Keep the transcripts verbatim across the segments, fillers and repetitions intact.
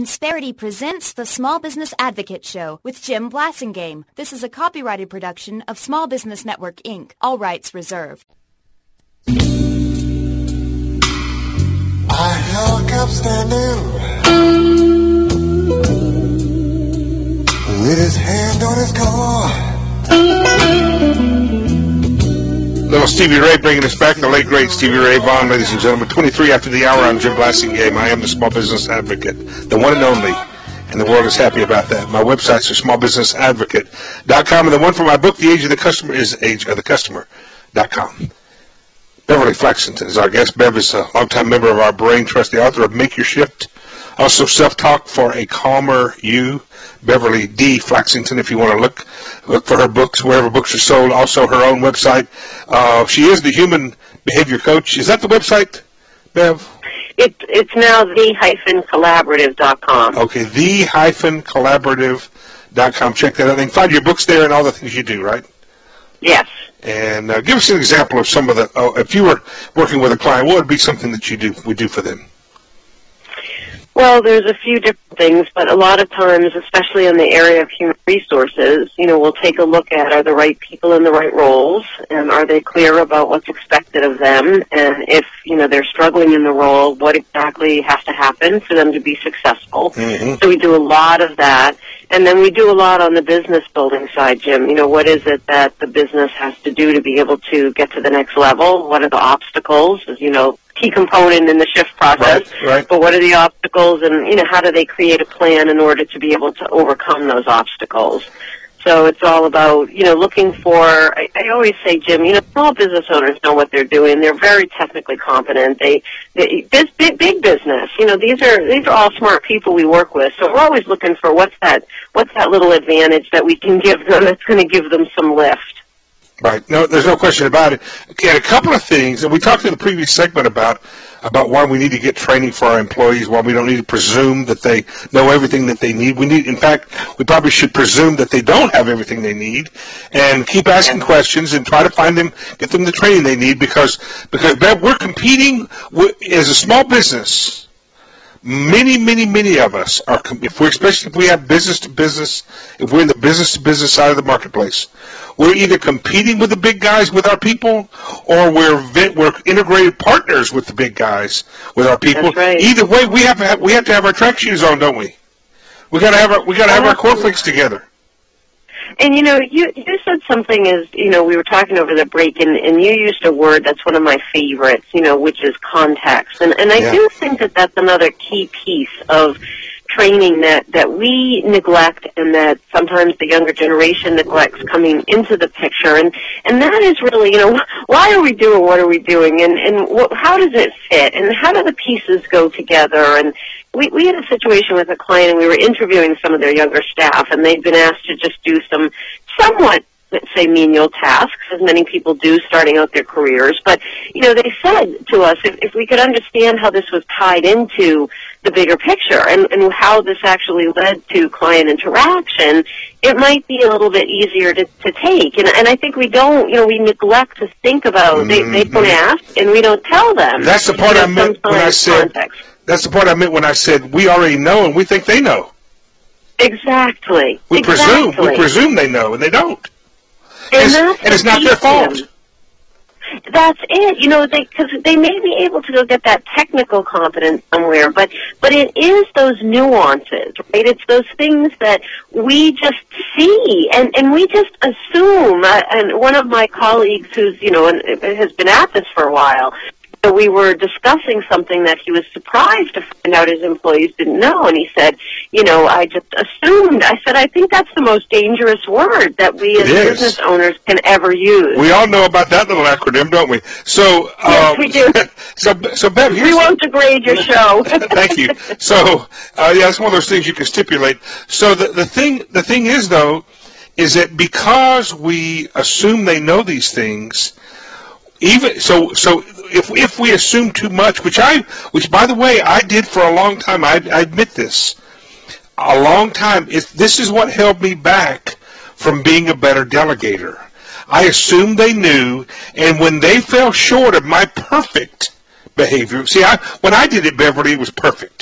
Insperity presents the Small Business Advocate Show with Jim Blasingame. This is a copyrighted production of Small Business Network, Incorporated. All rights reserved. I held kept standing with his hand on his car. Little Stevie Ray bringing us back, the late great Stevie Ray Vaughan, ladies and gentlemen. twenty-three after the hour, I'm Jim Blasingame. I am the Small Business Advocate, the one and only, and the world is happy about that. My websites are small business advocate dot com, and the one for my book, The Age of the Customer, is age of the customer dot com. Beverly Flaxington is our guest. Bev is a longtime member of our Brain Trust, the author of Make Your Shift, also Self-Talk for a Calmer You. Beverly D. Flaxington, if you want to look look for her books, wherever books are sold. Also her own website. Uh, she is the Human Behavior Coach. Is that the website, Bev? It, it's now the dash collaborative dot com. Okay, the dash collaborative dot com. Check that out. They can find your books there and all the things you do, right? Yes. And uh, give us an example of some of the, oh, if you were working with a client, what would be something that you do, would do for them? Well, there's a few different things, but a lot of times, especially in the area of human resources, you know, we'll take a look at, are the right people in the right roles, and are they clear about what's expected of them, and if, you know, they're struggling in the role, what exactly has to happen for them to be successful. Mm-hmm. So we do a lot of that. And then we do a lot on the business building side, Jim. You know, what is it that the business has to do to be able to get to the next level? What are the obstacles? As you know, key component in the shift process. Right, right. But what are the obstacles, and, you know, how do they create a plan in order to be able to overcome those obstacles? So it's all about, you know, looking for, I, I always say, Jim, you know, small business owners know what they're doing. They're very technically competent. They, they this big, big business, you know, these are, these are all smart people we work with. So we're always looking for what's that, what's that little advantage that we can give them that's going to give them some lift. Right. No, there's no question about it. Okay, a couple of things, and we talked in the previous segment about about why we need to get training for our employees, why we don't need to presume that they know everything that they need. We need, in fact, we probably should presume that they don't have everything they need, and keep asking questions and try to find them, get them the training they need, because because Bev, we're competing with, as a small business. Many, many, many of us are, if we're, especially if we have business to business, if we're in the business to business side of the marketplace, we're either competing with the big guys with our people, or we're we're integrated partners with the big guys with our people. That's right. Either way, we have to have, we have to have our track shoes on, don't we? We got to have our we got to have our cornflakes together. And, you know, you, you said something is, you know, we were talking over the break, and, and you used a word that's one of my favorites, you know, which is context. And, and I yeah. do think that that's another key piece of training that, that we neglect, and that sometimes the younger generation neglects coming into the picture. And, and that is really, you know, why are we doing what are we doing, and, and what, how does it fit, and how do the pieces go together? And we, we had a situation with a client, and we were interviewing some of their younger staff, and they'd been asked to just do some somewhat, let's say, menial tasks, as many people do starting out their careers. But, you know, they said to us, if, if we could understand how this was tied into the bigger picture, and, and how this actually led to client interaction, it might be a little bit easier to, to take. And, and I think we don't, you know, we neglect to think about, mm-hmm. they, they don't ask, and we don't tell them. That's the part I meant when I said, context. That's the part I meant when I said we already know and we think they know. Exactly. We exactly. presume, we presume they know, and they don't. And, and, that's it's, and it's not their fault. Them. That's it. You know, they, because they may be able to go get that technical competence somewhere, but but it is those nuances, right? It's those things that we just see, and and we just assume. Uh, and one of my colleagues, who's you know has been at this for a while, we were discussing something that he was surprised to find out his employees didn't know, and he said, you know, I just assumed. I said, I think that's the most dangerous word that we as business owners can ever use. We all know about that little acronym, don't we? So, yes, um, we do. so, so Bev, here's we won't degrade your show. Thank you. So, uh, yeah, it's one of those things you can stipulate. So the the thing the thing is though, is that because we assume they know these things, even so so. If if we assume too much, which I, which by the way, I did for a long time, I, I admit this, a long time. It, this is what held me back from being a better delegator. I assumed they knew, and when they fell short of my perfect behavior, see, I when I did it, Beverly, it was perfect,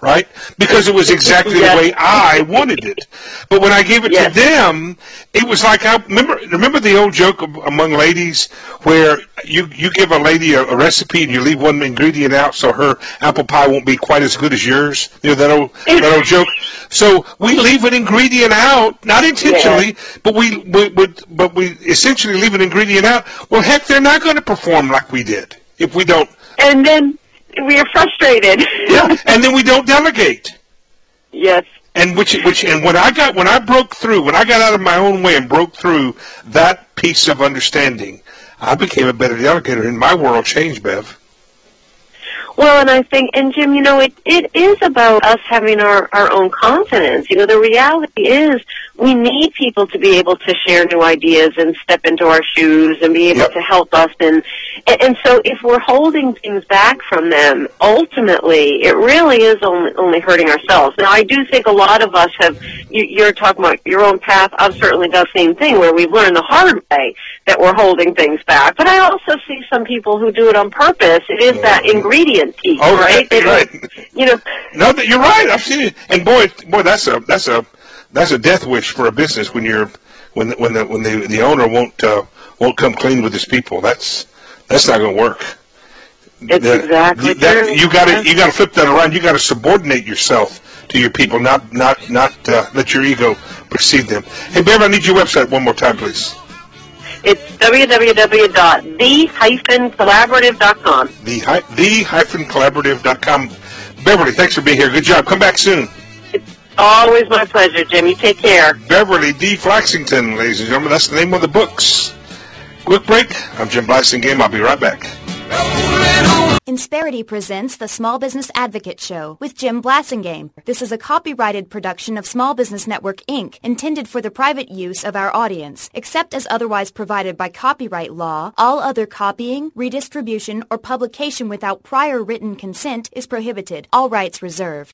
right? Because it was exactly Yes. the way I wanted it. But when I gave it Yes. to them, it was like I remember. Remember the old joke of, among ladies where you you give a lady a, a recipe and you leave one ingredient out so her apple pie won't be quite as good as yours. You know that old that old joke. So we leave an ingredient out, not intentionally, but we, we would but we essentially leave an ingredient out. Well, heck, they're not going to perform like we did if we don't. And then we are frustrated. Yeah, and then we don't delegate. Yes. And which which and when I got when I broke through, when I got out of my own way and broke through that piece of understanding, I became a better delegator, and my world changed, Bev. Well, and I think, and Jim, you know, it, it is about us having our, our own confidence. You know, the reality is we need people to be able to share new ideas and step into our shoes and be able Yep. to help us. And, and, and so if we're holding things back from them, ultimately, it really is only, only hurting ourselves. Now, I do think a lot of us have, you, you're talking about your own path. I've certainly done the same thing where we've learned the hard way that we're holding things back. But I also see some people who do it on purpose. It is that ingredient piece, Oh, right? They right. don't- You know, No, that you're right. I've seen it, and boy, boy, that's a that's a that's a death wish for a business when you're when the, when the when the the owner won't uh, won't come clean with his people. That's that's not going to work. it's That- exactly that, true. you got to you got to flip that around. You got to subordinate yourself to your people, not not not uh, let your ego precede them. Hey, Bev, I need your website one more time, please. It's w w w dot the dash collaborative dot com. The hy- the hyphen collaborative dot com. Beverly, thanks for being here. Good job. Come back soon. It's always my pleasure, Jim. You take care. Beverly D. Flaxington, ladies and gentlemen. That's the name of the books. Quick break. I'm Jim Blasingame. I'll be right back. Insperity presents the Small Business Advocate Show with Jim Blasingame. This is a copyrighted production of Small Business Network, Incorporated, intended for the private use of our audience. Except as otherwise provided by copyright law, all other copying, redistribution, or publication without prior written consent is prohibited. All rights reserved.